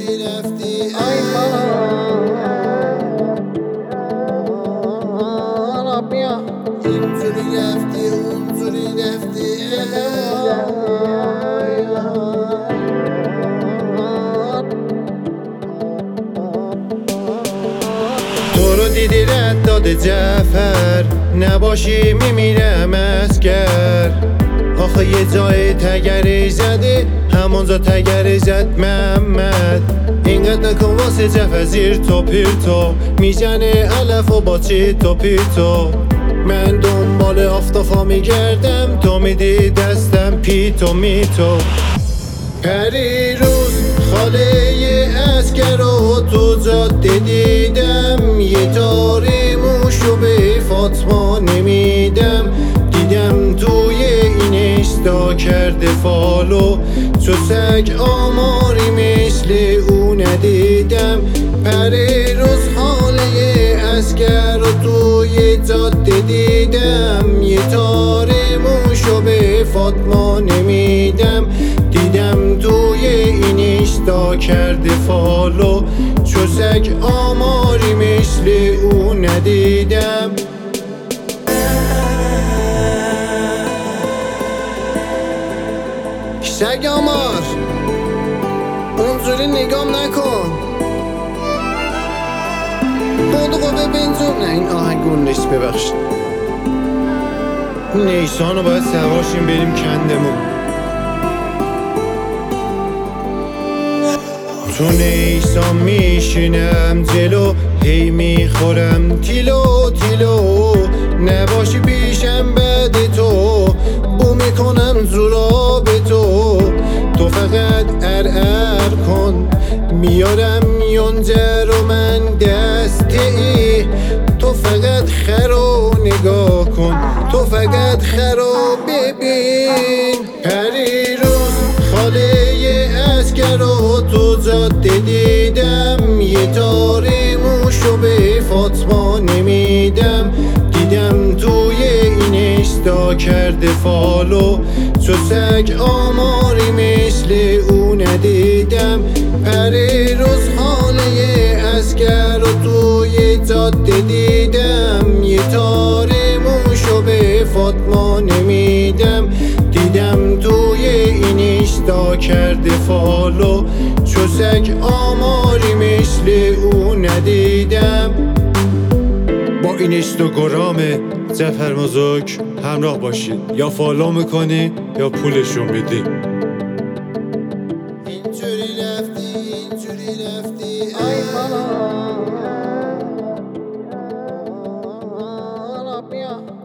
اینجوری رفتی ای بابا بیا اینجوری رفتی اونجوری رفتی تو رو دیدی رد داده جعفر نباشی میمیرم اسکر آخه یه جای تگری زدی همونجا تگری زد محمد اینقدر نکن واسه جعفر زیر تو پیرتو میزنه علف و با چی تو پیرتو من دنبال آفتافا میگردم تو میدی دستم پیتو میتو پری روز خاله اسکر رو تو جاده دیدم یه تاری موشو به فاطمه نمیدم دیدم توی این اینستا کرده فالو چو سگ آماری مثل او ندیدم پری روز خاله اسکر رو توی جاده دیدم یه تاری موشو به فاطمه نمیدم دیدم توی این اینستا کرده فالو چو سگ آماری مثل او ندیدم سگ آمار اونجوری نگام نکن بودو ببین تو نه این آهنگون نیست ببخشید نیسانو باید سوارشیم بریم کندمون تو نیسان میشینم جلو هی میخورم تیلو تیلو نباشی پیشم بعد تو بو میکنم زورا به تو فقط ار کن میارم یونجه رو من دستی تو فقط خرو نگاه کن تو فقط خرو ببین پری روز خاله اسکر رو تو جاده دیدم یه تاری موشو به فاطمه نمیدم دیدم توی این اینستا کرده فالو چو سگ آماری مثل او ندیدم پری روز خاله اسکر رو توی جاده دیدم یه تاری موشو به فاطمه نمیدم دیدم توی این اینستا کرده فالو چو سگ آماری مثل او ندیدم با این اینستاگرام جعفر مازوک همراه باشید یا فالو میکنی یا پولشون میدی اینجوری رفتی اینجوری رفتی ای بابا بیا